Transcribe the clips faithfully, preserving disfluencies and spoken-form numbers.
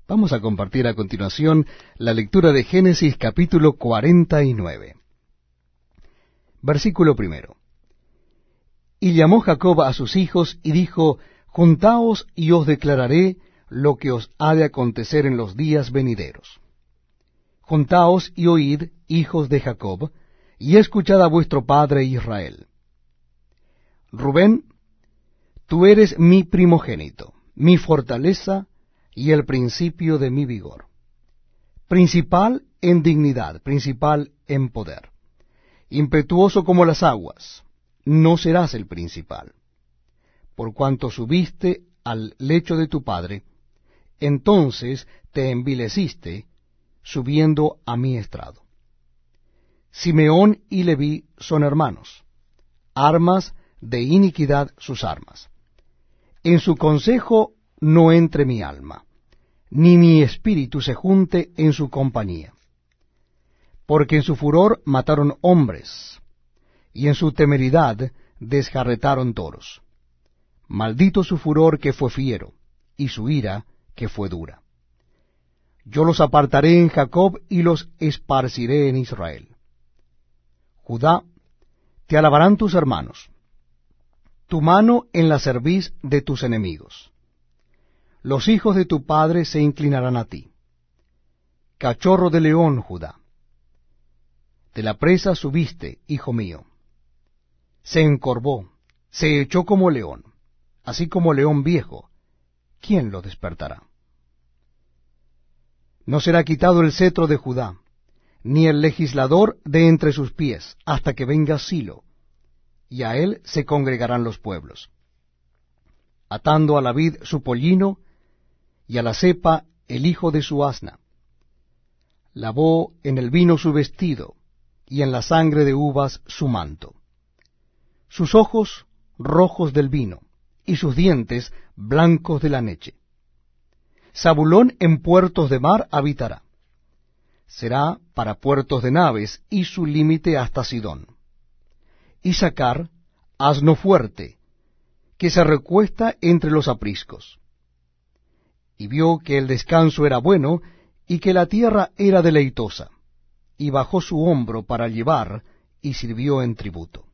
Vamos a compartir a continuación la lectura de Génesis capítulo cuarenta y nueve. Versículo primero. Y llamó Jacob a sus hijos y dijo, Juntaos y os declararé lo que os ha de acontecer en los días venideros. Juntaos y oíd, hijos de Jacob, y escuchad a vuestro padre Israel. Rubén, tú eres mi primogénito, mi fortaleza y el principio de mi vigor. Principal en dignidad, principal en poder. Impetuoso como las aguas, no serás el principal. Por cuanto subiste al lecho de tu padre, entonces te envileciste, subiendo a mi estrado. Simeón y Leví son hermanos, armas de iniquidad sus armas. En su consejo no entre mi alma, ni mi espíritu se junte en su compañía. Porque en su furor mataron hombres, y en su temeridad desjarretaron toros. Maldito su furor que fue fiero, y su ira que fue dura. Yo los apartaré en Jacob y los esparciré en Israel. Judá, te alabarán tus hermanos, tu mano en la cerviz de tus enemigos. Los hijos de tu padre se inclinarán a ti. Cachorro de león, Judá. De la presa subiste, hijo mío. Se encorvó, se echó como león, así como león viejo. ¿Quién lo despertará? No será quitado el cetro de Judá, ni el legislador de entre sus pies, hasta que venga Silo, y a él se congregarán los pueblos. Atando a la vid su pollino, y a la cepa el hijo de su asna. Lavó en el vino su vestido, y en la sangre de uvas su manto. Sus ojos rojos del vino, y sus dientes blancos de la leche. Zabulón en puertos de mar habitará. Será para puertos de naves, y su límite hasta Sidón. Issacar, asno fuerte, que se recuesta entre los apriscos. Y vio que el descanso era bueno, y que la tierra era deleitosa, y bajó su hombro para llevar, y sirvió en tributo.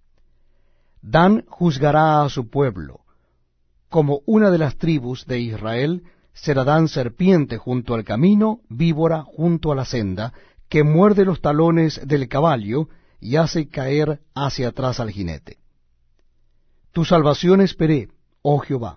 Dan juzgará a su pueblo, como una de las tribus de Israel, será Dan serpiente junto al camino, víbora junto a la senda, que muerde los talones del caballo, y hace caer hacia atrás al jinete. Tu salvación esperé, oh Jehová.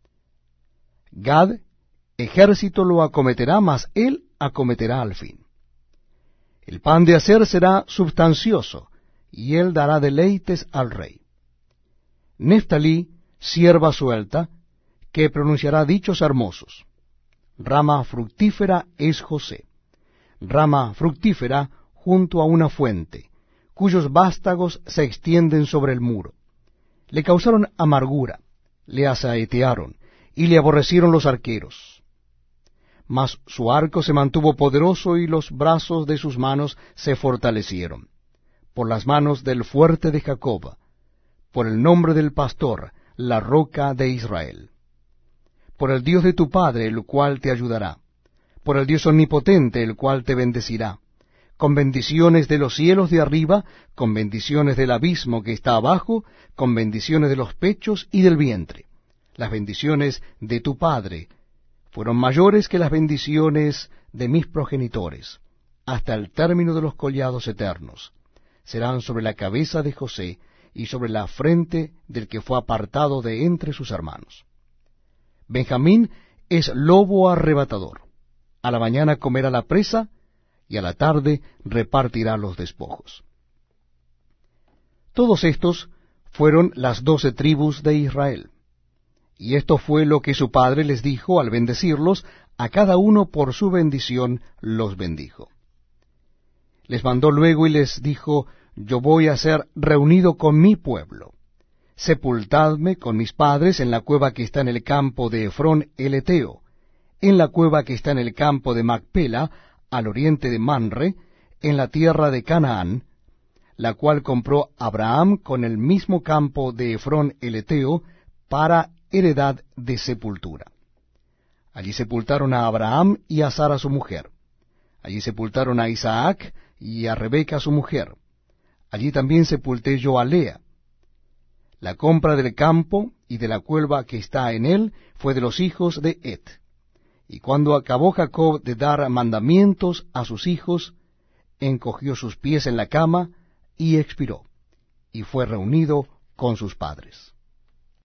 Gad, ejército lo acometerá, mas él acometerá al fin. El pan de hacer será substancioso, y él dará deleites al rey. Neftalí, sierva suelta, que pronunciará dichos hermosos. Rama fructífera es José, rama fructífera junto a una fuente, cuyos vástagos se extienden sobre el muro. Le causaron amargura, le asaetearon, y le aborrecieron los arqueros. Mas su arco se mantuvo poderoso, y los brazos de sus manos se fortalecieron, por las manos del fuerte de Jacob, por el nombre del pastor, la roca de Israel. Por el Dios de tu padre, el cual te ayudará, por el Dios omnipotente, el cual te bendecirá, con bendiciones de los cielos de arriba, con bendiciones del abismo que está abajo, con bendiciones de los pechos y del vientre. Las bendiciones de tu padre fueron mayores que las bendiciones de mis progenitores, hasta el término de los collados eternos. Serán sobre la cabeza de José, y sobre la frente del que fue apartado de entre sus hermanos. Benjamín es lobo arrebatador. A la mañana comerá la presa, y a la tarde repartirá los despojos. Todos estos fueron las doce tribus de Israel. Y esto fue lo que su padre les dijo al bendecirlos, a cada uno por su bendición los bendijo. Les mandó luego y les dijo, yo voy a ser reunido con mi pueblo. Sepultadme con mis padres en la cueva que está en el campo de Efrón el Eteo, en la cueva que está en el campo de Macpela, al oriente de Manre, en la tierra de Canaán, la cual compró Abraham con el mismo campo de Efrón el Eteo, para heredad de sepultura. Allí sepultaron a Abraham y a Sara su mujer. Allí sepultaron a Isaac y a Rebeca su mujer. Allí también sepulté yo a Lea. La compra del campo y de la cuerva que está en él fue de los hijos de Et. Y cuando acabó Jacob de dar mandamientos a sus hijos, encogió sus pies en la cama y expiró, y fue reunido con sus padres.